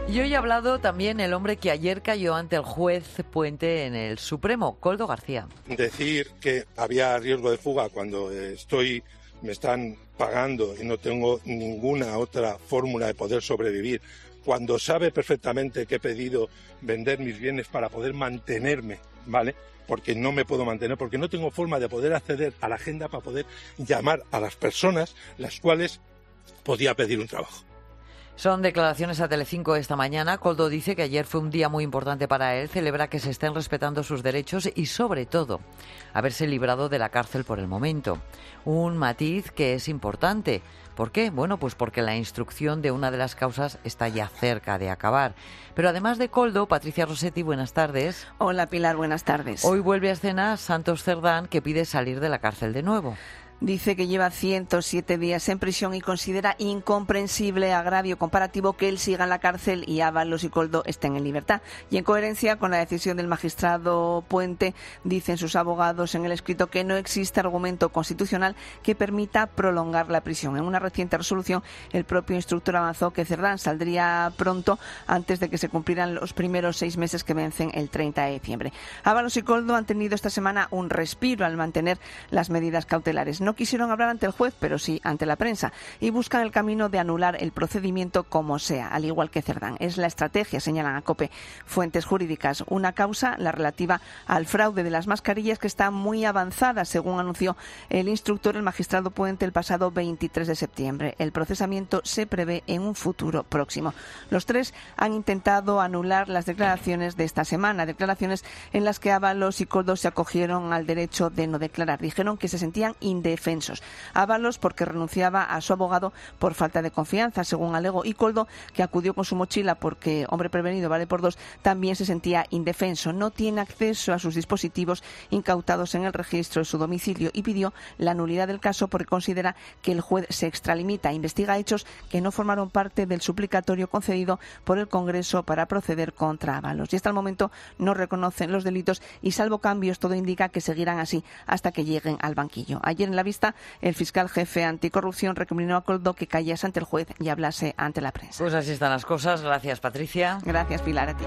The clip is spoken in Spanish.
Y hoy ha hablado también el hombre que ayer cayó ante el juez Puente en el Supremo, Koldo García. Decir que había riesgo de fuga cuando me están pagando y no tengo ninguna otra fórmula de poder sobrevivir, cuando sabe perfectamente que he pedido vender mis bienes para poder mantenerme, ¿vale? Porque no me puedo mantener, porque no tengo forma de poder acceder a la agenda para poder llamar a las personas las cuales podía pedir un trabajo. Son declaraciones a Telecinco esta mañana. Koldo dice que ayer fue un día muy importante para él, celebra que se estén respetando sus derechos y, sobre todo, haberse librado de la cárcel por el momento. Un matiz que es importante. ¿Por qué? Bueno, pues porque la instrucción de una de las causas está ya cerca de acabar. Pero además de Koldo, Patricia Rossetti, buenas tardes. Hola Pilar, buenas tardes. Hoy vuelve a escena Santos Cerdán, que pide salir de la cárcel de nuevo. Dice que lleva 107 días en prisión y considera incomprensible agravio comparativo que él siga en la cárcel y Ábalos y Koldo estén en libertad. Y en coherencia con la decisión del magistrado Puente, dicen sus abogados en el escrito que no existe argumento constitucional que permita prolongar la prisión. En una reciente resolución, el propio instructor avanzó que Cerdán saldría pronto antes de que se cumplieran los primeros 6 meses que vencen el 30 de diciembre. Ábalos y Koldo han tenido esta semana un respiro al mantener las medidas cautelares. No quisieron hablar ante el juez, pero sí ante la prensa, y buscan el camino de anular el procedimiento como sea, al igual que Cerdán. Es la estrategia, señalan a COPE fuentes jurídicas. Una causa, la relativa al fraude de las mascarillas, que está muy avanzada, según anunció el instructor, el magistrado Puente, el pasado 23 de septiembre. El procesamiento se prevé en un futuro próximo. Los tres han intentado anular las declaraciones de esta semana, declaraciones en las que Ábalos y Koldo se acogieron al derecho de no declarar. Dijeron que se sentían indefensos. Ábalos porque renunciaba a su abogado por falta de confianza, según alegó, y Koldo, que acudió con su mochila porque hombre prevenido vale por dos, también se sentía indefenso. No tiene acceso a sus dispositivos incautados en el registro de su domicilio y pidió la nulidad del caso porque considera que el juez se extralimita, investiga hechos que no formaron parte del suplicatorio concedido por el Congreso para proceder contra Ábalos. Y hasta el momento no reconocen los delitos y, salvo cambios, todo indica que seguirán así hasta que lleguen al banquillo. Ayer en la vista, el fiscal jefe anticorrupción recriminó a Koldo que callase ante el juez y hablase ante la prensa. Pues así están las cosas. Gracias, Patricia. Gracias, Pilar, a ti.